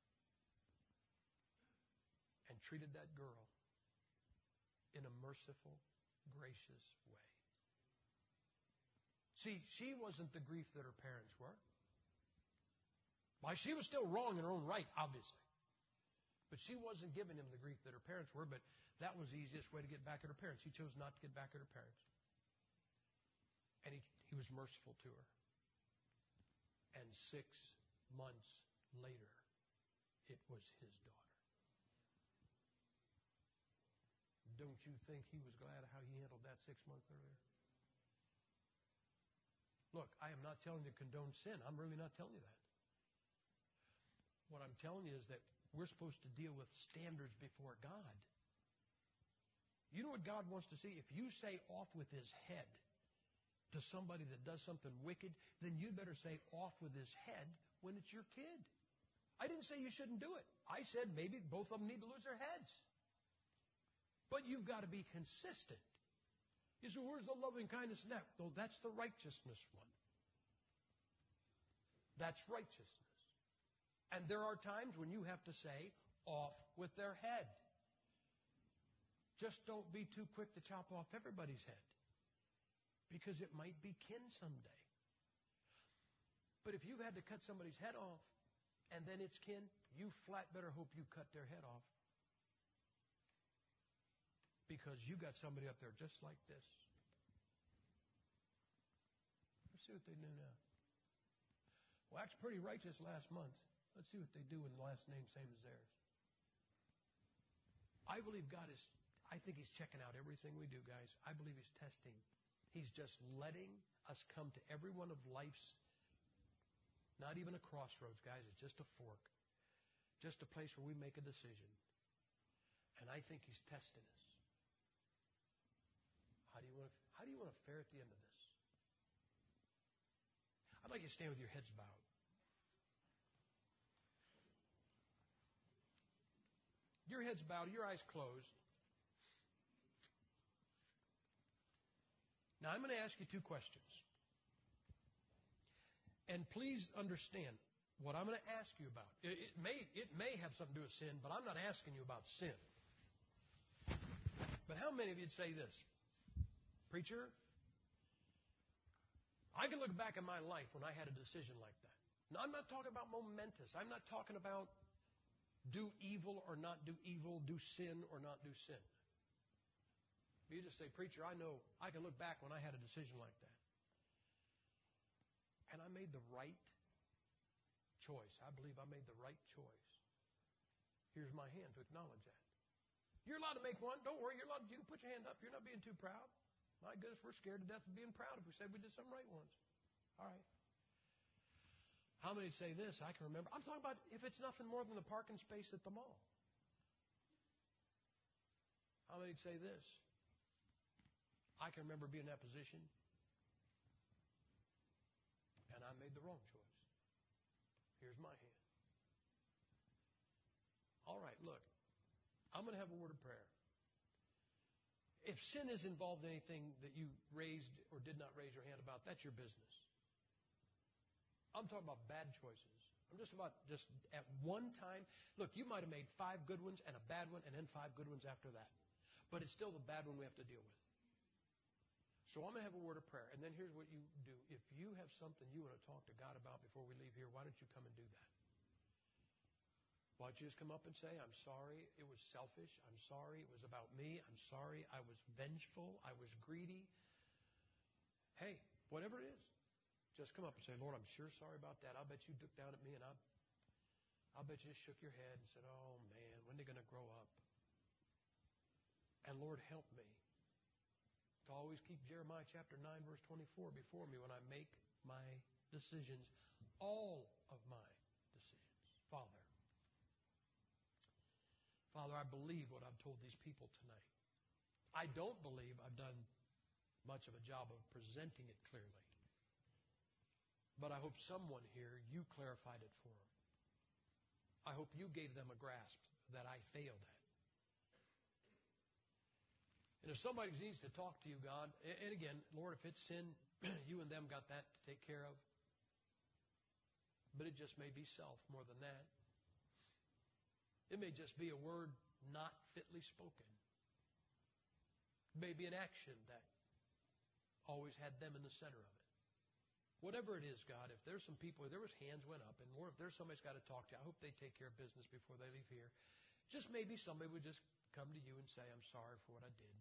and treated that girl in a merciful, gracious way. See, she wasn't the grief that her parents were. Why, she was still wrong in her own right, obviously. But she wasn't giving him the grief that her parents were, but that was the easiest way to get back at her parents. He chose not to get back at her parents. And he, he was merciful to her. And six months later, it was his daughter. Don't you think he was glad how he handled that six months earlier? Look, I am not telling you to condone sin. I'm really not telling you that. What I'm telling you is that we're supposed to deal with standards before God. You know what God wants to see? If you say off with his head to somebody that does something wicked, then you better say off with his head when it's your kid. I didn't say you shouldn't do it. I said maybe both of them need to lose their heads. But you've got to be consistent. You say, where's the loving kindness in that? Well, that's the righteousness one. That's righteousness. And there are times when you have to say, off with their head. Just don't be too quick to chop off everybody's head. Because it might be kin someday. But if you've had to cut somebody's head off, and then it's kin, you flat better hope you cut their head off. Because you got somebody up there just like this. Let's see what they do now. Well, that's pretty righteous last month. Let's see what they do in the last name, same as theirs. I believe God is, I think he's checking out everything we do, guys. I believe he's testing. He's just letting us come to every one of life's, not even a crossroads, guys. It's just a fork. Just a place where we make a decision. And I think he's testing us. How do you want to, how do you want to fare at the end of this? I'd like you to stand with your heads bowed. Your heads bowed, your eyes closed. Now, I'm going to ask you two questions. And please understand what I'm going to ask you about. It, it, may, it may have something to do with sin, but I'm not asking you about sin. But how many of you would say this? Preacher, I can look back in my life when I had a decision like that. Now, I'm not talking about momentous. I'm not talking about do evil or not do evil, do sin or not do sin. You just say, preacher, I know I can look back when I had a decision like that. And I made the right choice. I believe I made the right choice. Here's my hand to acknowledge that. You're allowed to make one. Don't worry. You're allowed. You can put your hand up. You're not being too proud. My goodness, we're scared to death of being proud if we said we did something right once. All right. How many say this? I can remember. I'm talking about if it's nothing more than the parking space at the mall. How many say this? I can remember being in that position, and I made the wrong choice. Here's my hand. All right, look. I'm going to have a word of prayer. If sin is involved in anything that you raised or did not raise your hand about, that's your business. I'm talking about bad choices. I'm just about just at one time. Look, you might have made five good ones and a bad one and then five good ones after that. But it's still the bad one we have to deal with. So I'm going to have a word of prayer. And then here's what you do. If you have something you want to talk to God about before we leave here, why don't you come and do that? Why don't you just come up and say, I'm sorry, it was selfish. I'm sorry, it was about me. I'm sorry, I was vengeful. I was greedy. Hey, whatever it is, just come up and say, Lord, I'm sure sorry about that. I'll bet you looked down at me and I, I'll bet you just shook your head and said, oh, man, when are they going to grow up? And Lord, help me to always keep Jeremiah chapter nine, verse twenty-four before me when I make my decisions, all of my decisions. Father, Father, I believe what I've told these people tonight. I don't believe I've done much of a job of presenting it clearly. But I hope someone here, you clarified it for them. I hope you gave them a grasp that I failed at. And if somebody needs to talk to you, God, and again, Lord, if it's sin, you and them got that to take care of. But it just may be self more than that. It may just be a word not fitly spoken. It may be an action that always had them in the center of it. Whatever it is, God, if there's some people, there was hands went up, and Lord, if there's somebody's got to talk to, I hope they take care of business before they leave here. Just maybe somebody would just come to you and say, I'm sorry for what I did.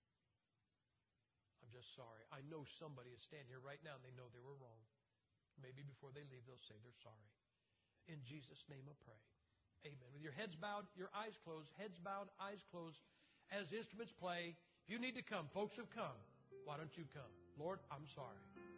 I'm just sorry. I know somebody is standing here right now and they know they were wrong. Maybe before they leave, they'll say they're sorry. In Jesus' name I pray. Amen. With your heads bowed, your eyes closed, heads bowed, eyes closed, as instruments play. If you need to come, folks have come. Why don't you come? Lord, I'm sorry.